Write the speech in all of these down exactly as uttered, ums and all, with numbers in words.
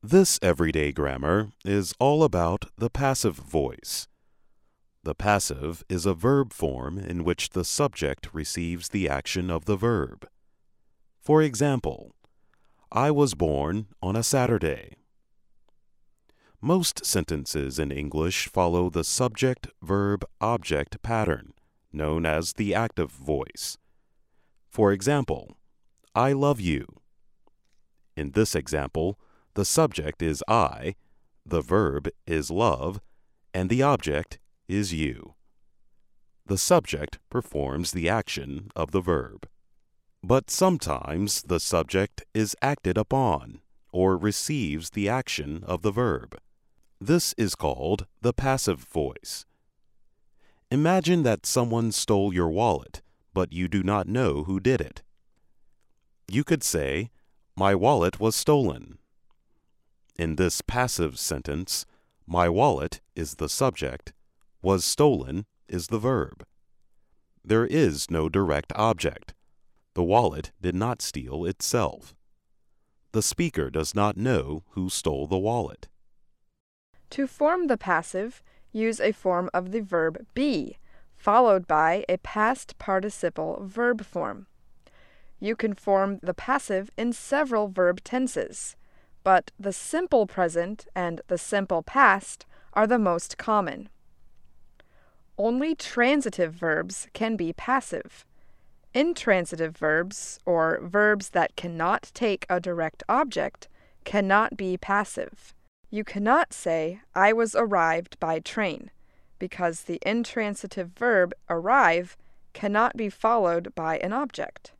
This everyday grammar is all about the passive voice. The passive is a verb form in which the subject receives the action of the verb. For example, I was born on a Saturday. Most sentences in English follow the subject-verb-object pattern, known as the active voice. For example, I love you. In this example, the subject is I, the verb is love, and the object is you. The subject performs the action of the verb. But sometimes the subject is acted upon or receives the action of the verb. This is called the passive voice. Imagine that someone stole your wallet, but you do not know who did it. You could say, "My wallet was stolen." In this passive sentence, my wallet is the subject, was stolen is the verb. There is no direct object. The wallet did not steal itself. The speaker does not know who stole the wallet. To form the passive, use a form of the verb be, followed by a past participle verb form. You can form the passive in several verb tenses, but the simple present and the simple past are the most common. Only transitive verbs can be passive. Intransitive verbs, or verbs that cannot take a direct object, cannot be passive. You cannot say, I was arrived by train, because the intransitive verb arrive cannot be followed by an object.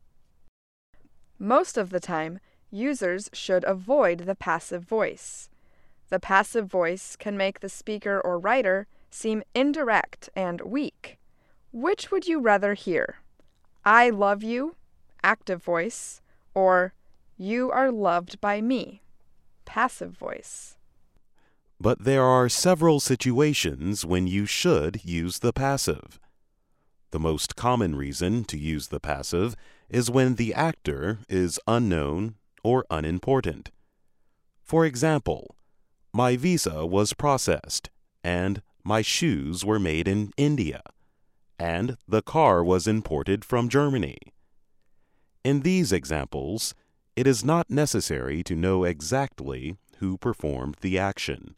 Most of the time, users should avoid the passive voice. The passive voice can make the speaker or writer seem indirect and weak. Which would you rather hear? I love you, active voice, or you are loved by me, passive voice. But there are several situations when you should use the passive. The most common reason to use the passive is when the actor is unknown or unimportant. For example, my visa was processed, and my shoes were made in India, and the car was imported from Germany. In these examples, it is not necessary to know exactly who performed the action.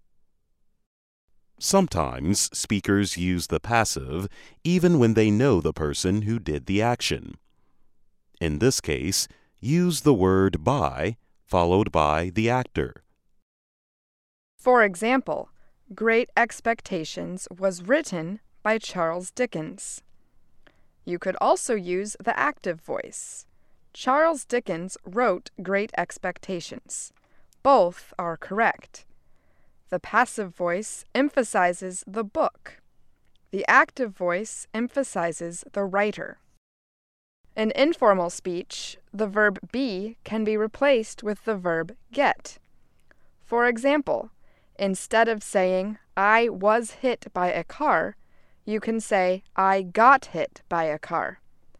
Sometimes speakers use the passive even when they know the person who did the action. In this case, use the word by followed by the actor. For example, Great Expectations was written by Charles Dickens. You could also use the active voice. Charles Dickens wrote Great Expectations. Both are correct. The passive voice emphasizes the book. The active voice emphasizes the writer. In informal speech, the verb be can be replaced with the verb get. For example, instead of saying, I was hit by a car, you can say, I got hit by a car.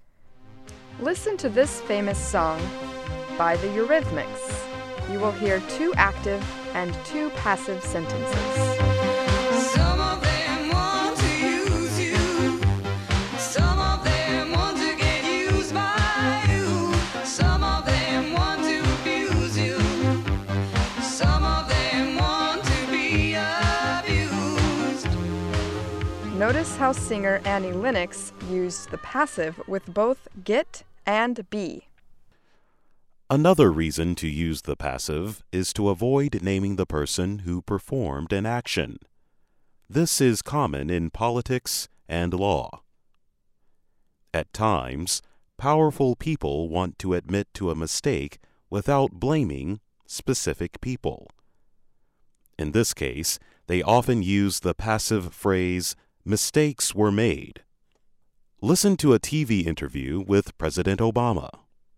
Listen to this famous song by the Eurythmics. You will hear two active and two passive sentences. Some of them want to use you. Some of them want to get used by you. Some of them want to abuse you. Some of them want to be abused. Notice how singer Annie Lennox used the passive with both get and be. Another reason to use the passive is to avoid naming the person who performed an action. This is common in politics and law. At times, powerful people want to admit to a mistake without blaming specific people. In this case, they often use the passive phrase, mistakes were made. Listen to a T V interview with President Obama.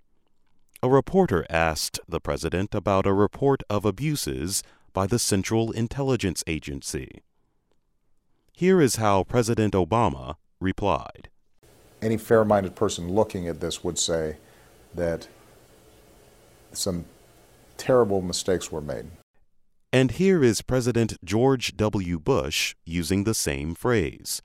A reporter asked the president about a report of abuses by the Central Intelligence Agency. Here is how President Obama replied. Any fair-minded person looking at this would say that some terrible mistakes were made. And here is President George W. Bush using the same phrase.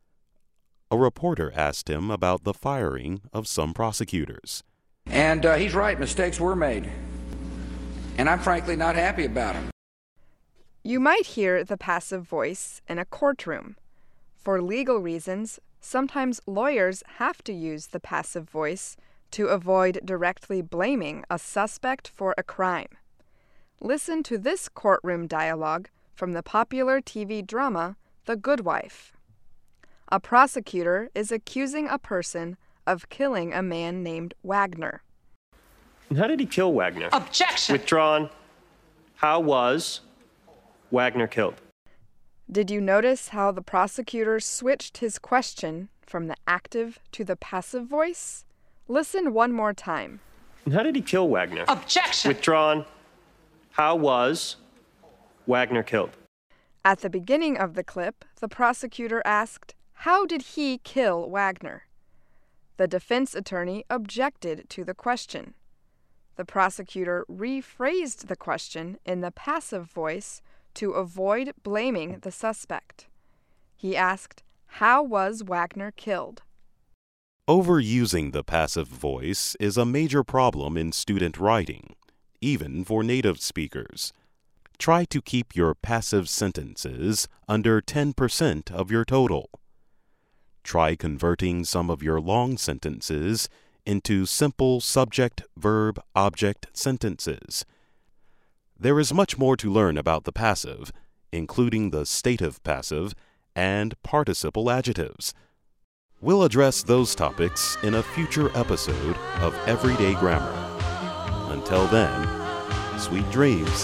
A reporter asked him about the firing of some prosecutors. And uh, he's right, mistakes were made. And I'm frankly not happy about them. You might hear the passive voice in a courtroom. For legal reasons, sometimes lawyers have to use the passive voice to avoid directly blaming a suspect for a crime. Listen to this courtroom dialogue from the popular T V drama The Good Wife. A prosecutor is accusing a person of killing a man named Wagner. And how did he kill Wagner? Objection! Withdrawn. How was Wagner killed? Did you notice how the prosecutor switched his question from the active to the passive voice? Listen one more time. And how did he kill Wagner? Objection! Withdrawn. How was Wagner killed? At the beginning of the clip, the prosecutor asked, "How did he kill Wagner?" The defense attorney objected to the question. The prosecutor rephrased the question in the passive voice to avoid blaming the suspect. He asked, "How was Wagner killed?" Overusing the passive voice is a major problem in student writing, even for native speakers. Try to keep your passive sentences under ten percent of your total. Try converting some of your long sentences into simple subject-verb-object sentences. There is much more to learn about the passive, including the stative passive and participle adjectives. We'll address those topics in a future episode of Everyday Grammar. Until then, sweet dreams.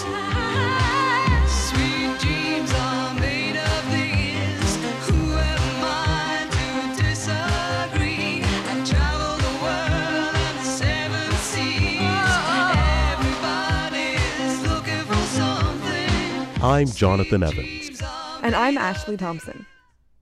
Sweet dreams are made of these. Who am I to disagree? I travel the world and the seven seas. Everybody's looking for something. I'm Jonathan Evans. And I'm Ashley Thompson.